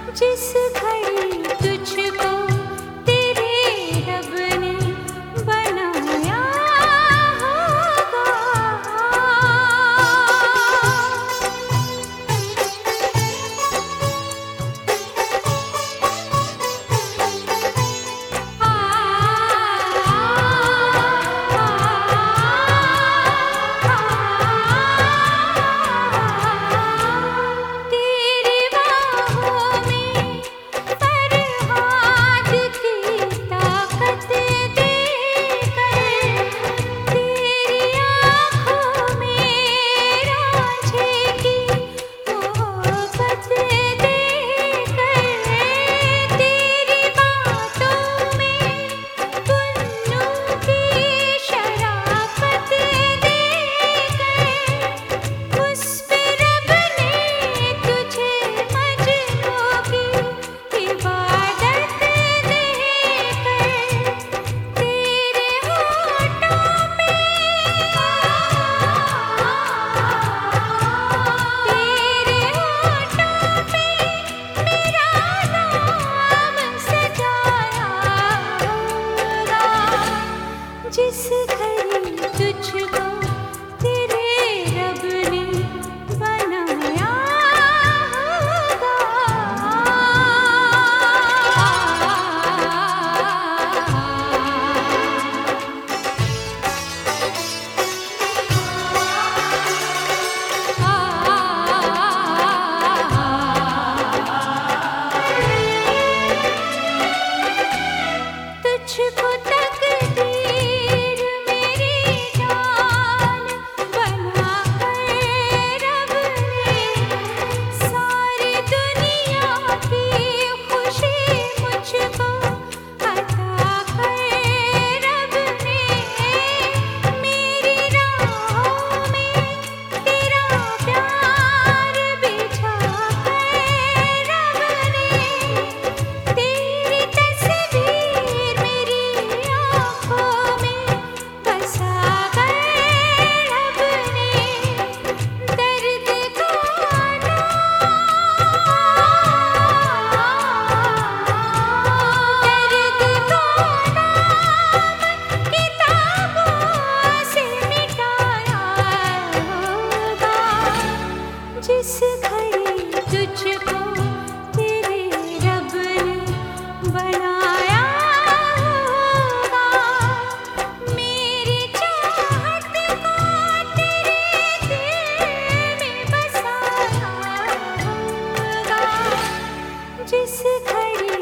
जिस घड़ी तुझको तेरे रब ने बनाया होगा। तेरी बाहों में फरहाद की ताकत देकर, तेरी आँखों में रांझे की मोहब्बत देकर, तेरी बातों में पुन्नू की शराफत देकर, उस पे रब ने तुझे मजनू की इबादत देकर, तेरे होठों पे मेरा नाम सजाया होगा। जिस घड़ी तुझको तेरे रब ने बनाया तुझको तकदीर मेरी जान बना कर रब ने, सारी दुनिया की खुशी मुझको अता कर रब ने, मेरी राहों में तेरा प्यार बिछा कर रब ने, तेरी तस्वीर मेरी आँखों में बसा कर रब ने, दर्द का नाम किताबों से मिटाया होगा। जिस घड़ी तुझको तेरे रब ने बनाया होगा, मेरी चाहत को तेरे दिल में बसाया होगा। जिस घड़ी